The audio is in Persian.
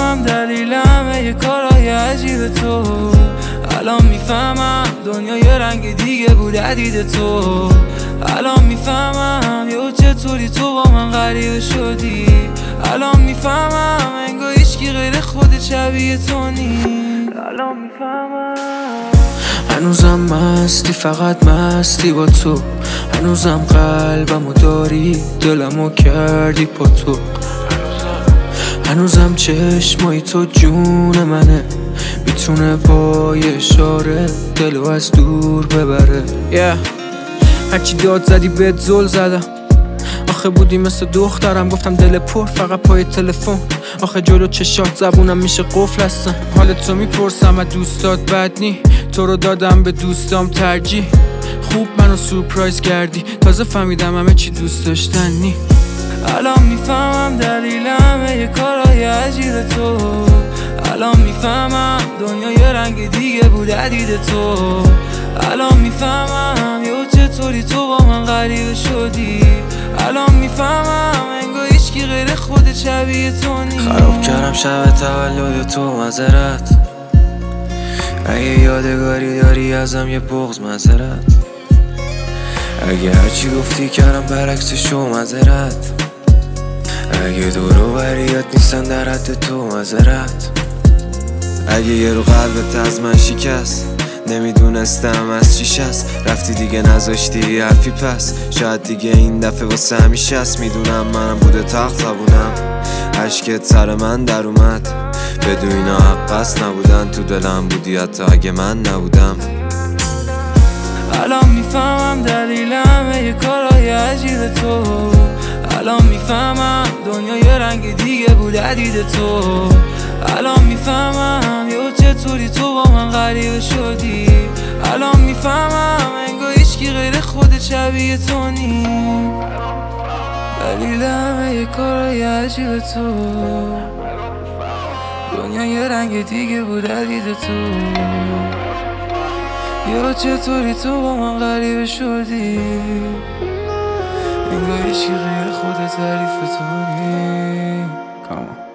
میفهمم دلیلم یه کارای عجیب تو. الان میفهمم دنیا یه رنگ دیگه بود دید تو. الان میفهمم یه چطوری تو با من غریبه شدی. الان میفهمم انگار هیچکی غیر خودت شبیه تو نیست. الان میفهمم هنوزم مستی، فقط مستی با تو. هنوزم قلبمو داری، دلمو کردی پاتو. هنوزم چشمای تو جون منه، میتونه با یه اشاره دلو از دور ببره. هرچی داد زدی بهت زل زدم. آخه بودی مثل دخترم، گفتم دل پر فقط پای تلفن. آخه جلو چشات زبونم میشه قفل هستم. حالت تو میپرسم از دوستات بد نی، تو رو دادم به دوستام ترجیح. خوب منو سورپرایز کردی، تازه فهمیدم همه چی دوست داشتنی. الان میفهمم دلیلم یه کارای عجیب تو. الان میفهمم دنیا یه رنگ دیگه بود دید تو. الان میفهمم یه چطوری تو با من غریبه شدی. الان میفهمم انگار هیچکی غیر خودت شبیه تو نیست. خراب کردم شب تولد تو، معذرت. اگه یادگاری داری ازم یه بغض، معذرت. اگه هرچی گفتی کردم برعکسشو، معذرت. اگه دور و بریات نیستن در حد تو، معذرت. اگه یه رو قلبت از من شکست، نمیدونستم از چیش هست. رفتی دیگه نذاشتی حرفی پس، شاید دیگه این دفعه واسه همیشه است. میدونم منم بوده تخت زبونم، عشقت سر من در اومد. بدون اینا حق است نبودن، تو دلم بودی حتی اگه من نبودم. الان میفهمم دلیلم یه کارای عجیب تو. الان میفهمم دنیا یه رنگ دیگه بود دید تو. الان میفهمم یه چطوری تو با من غریبه شدی. الان میفهمم انگار هیچکی غیر خودت شبیه تو نیست. دلیلم یه کارای عجیب تو. دنیا یه رنگ دیگه بود دید تو. یا چطوری تو با من غریبه شدی. انگار هیچی غیر خودت تعریف تو نیست.